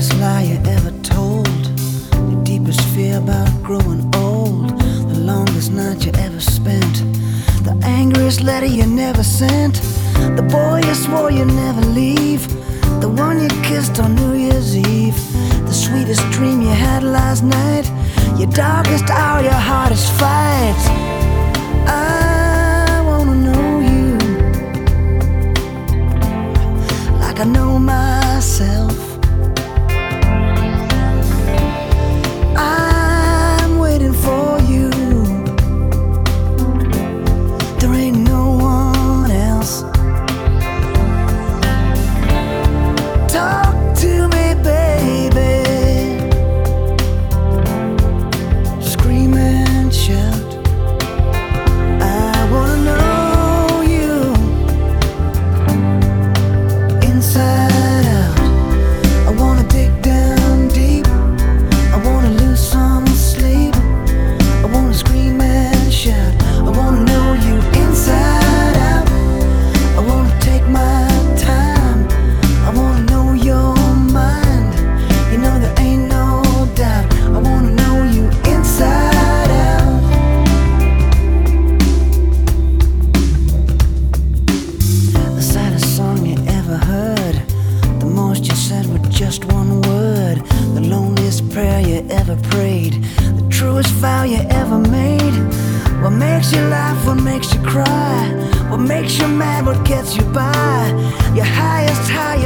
biggest lie you ever told, your deepest fear about growing old, the longest night you ever spent, the angriest letter you never sent, the boy you swore you'd never leave, the one you kissed on New Year's Eve, the sweetest dream you had last night, your darkest hour, your hardest fight. I wanna know you like I know myself. I'm waiting for you. There ain't no one else. Talk to me, baby. Scream and shout. I wanna know you inside out. I wanna dig down deep. I wanna lose some sleep. I wanna scream and shout. I wanna know you inside out. I wanna take my time. I wanna know your mind. You know there ain't no doubt. I wanna know you inside out. The saddest song you ever heard, the most you said with just one word, the loneliest prayer you ever prayed, the truest vow you ever made. What makes you laugh, what makes you cry, what makes you mad, what gets you by, your highest high,